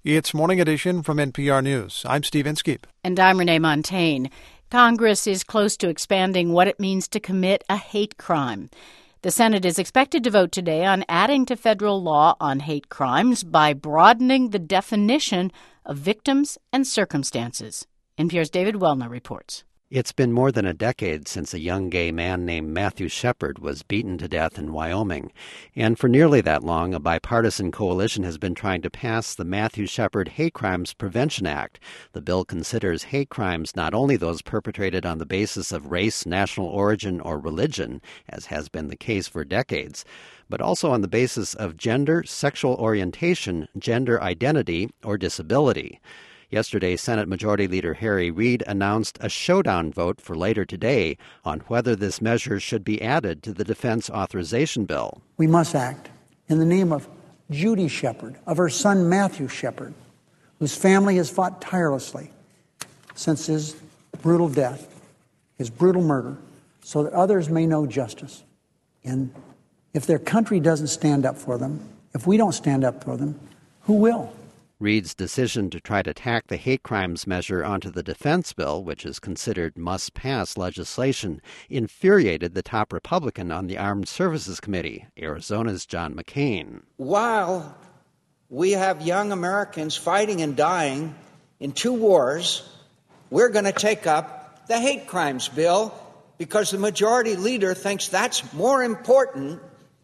It's Morning Edition from NPR News. I'm Steve Inskeep. And I'm Renee Montagne. Congress is close to expanding what it means to commit a hate crime. The Senate is expected to vote today on adding to federal law on hate crimes by broadening the definition of victims and circumstances. NPR's David Wellner reports. It's been more than a decade since a young gay man named Matthew Shepard was beaten to death in Wyoming. And for nearly that long, a bipartisan coalition has been trying to pass the Matthew Shepard Hate Crimes Prevention Act. The bill considers hate crimes not only those perpetrated on the basis of race, national origin, or religion, as has been the case for decades, but also on the basis of gender, sexual orientation, gender identity, or disability. Yesterday, Senate Majority Leader Harry Reid announced a showdown vote for later today on whether this measure should be added to the Defense Authorization Bill. We must act in the name of Judy Shepard, of her son Matthew Shepard, whose family has fought tirelessly since his brutal death, his brutal murder, so that others may know justice. And if their country doesn't stand up for them, if we don't stand up for them, who will? Reid's decision to try to tack the hate crimes measure onto the defense bill, which is considered must-pass legislation, infuriated the top Republican on the Armed Services Committee, Arizona's John McCain. While we have young Americans fighting and dying in two wars, we're going to take up the hate crimes bill because the majority leader thinks that's more important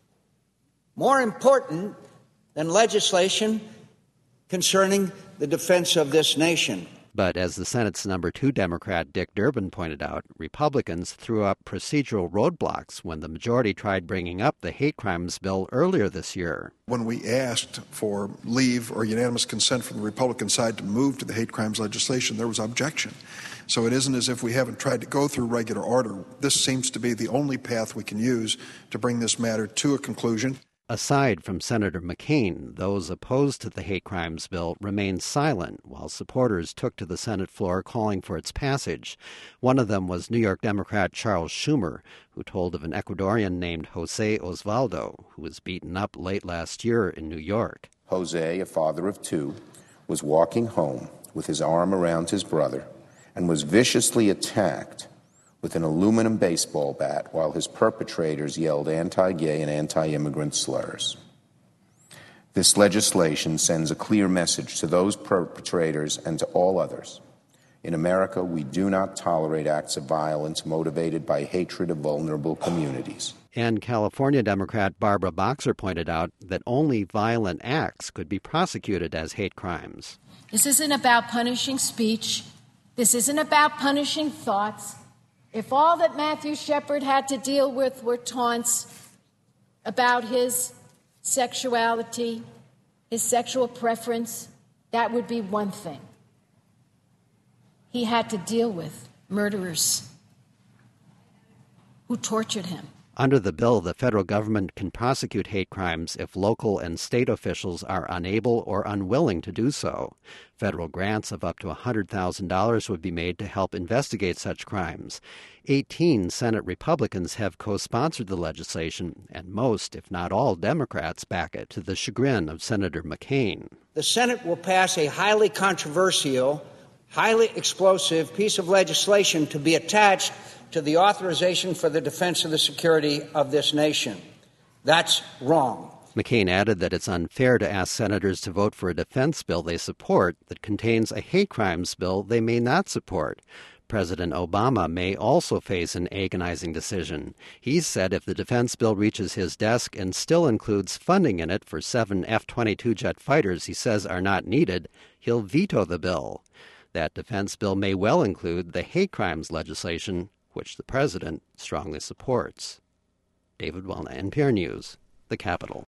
than legislation concerning the defense of this nation. But as the Senate's number 2 Democrat Dick Durbin pointed out, Republicans threw up procedural roadblocks when the majority tried bringing up the hate crimes bill earlier this year. When we asked for leave or unanimous consent from the Republican side to move to the hate crimes legislation, there was objection. So it isn't as if we haven't tried to go through regular order. This seems to be the only path we can use to bring this matter to a conclusion. Aside from Senator McCain, those opposed to the hate crimes bill remained silent while supporters took to the Senate floor calling for its passage. One of them was New York Democrat Charles Schumer, who told of an Ecuadorian named Jose Osvaldo, who was beaten up late last year in New York. Jose, a father of two, was walking home with his arm around his brother and was viciously attacked with an aluminum baseball bat while his perpetrators yelled anti-gay and anti-immigrant slurs. This legislation sends a clear message to those perpetrators and to all others. In America, we do not tolerate acts of violence motivated by hatred of vulnerable communities. And California Democrat Barbara Boxer pointed out that only violent acts could be prosecuted as hate crimes. This isn't about punishing speech. This isn't about punishing thoughts. If all that Matthew Shepard had to deal with were taunts about his sexuality, his sexual preference, that would be one thing. He had to deal with murderers who tortured him. Under the bill, the federal government can prosecute hate crimes if local and state officials are unable or unwilling to do so. Federal grants of up to $100,000 would be made to help investigate such crimes. 18 Senate Republicans have co-sponsored the legislation, and most, if not all, Democrats back it, to the chagrin of Senator McCain. The Senate will pass a highly controversial, highly explosive piece of legislation to be attached to the authorization for the defense of the security of this nation. That's wrong. McCain added that it's unfair to ask senators to vote for a defense bill they support that contains a hate crimes bill they may not support. President Obama may also face an agonizing decision. He's said if the defense bill reaches his desk and still includes funding in it for 7 F-22 jet fighters he says are not needed, he'll veto the bill. That defense bill may well include the hate crimes legislation, which the president strongly supports. David Wellner, NPR News, the Capitol.